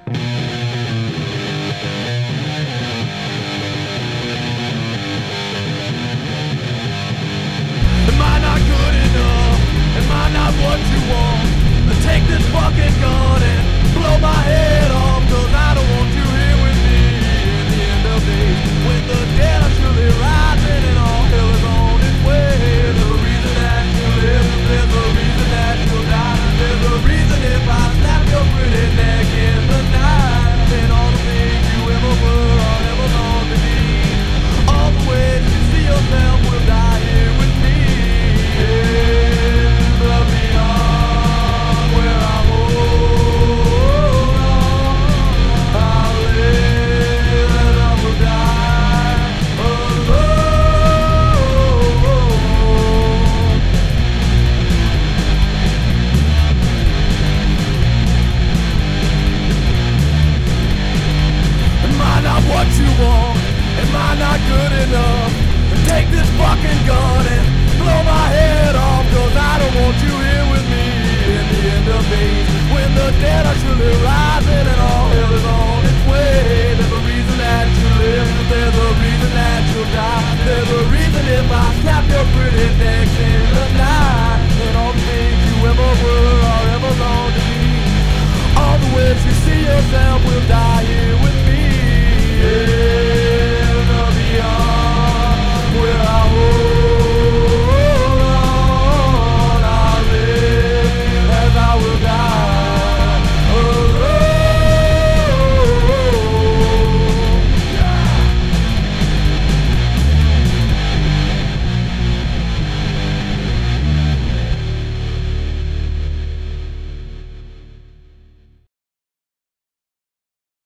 Am I not good enough? Am I not what you want? Take this fucking gun and blow my head off, 'cause I don't want you here with me in the end of days, when the dead are surely rising and all hell is on its way. There's a reason that you live, there's a reason that you'll die, there's a reason if I snap your pretty neck in the night, then all the things you ever were or ever longed to be, all the ways you see yourself will die here with me. In the beyond where I hold on, I'll live and I will die alone. Am I not what you want? Am I not good enough? Take this fucking gun and blow my head off, 'cause I don't want you here with me in the end of days, when the dead are surely rising and all hell is on its way. There's a reason that you live, there's a reason that you'll die, there's a reason if I snap your pretty neck in the night, and all the things you ever were or ever longed to be, all the ways you see yourself will die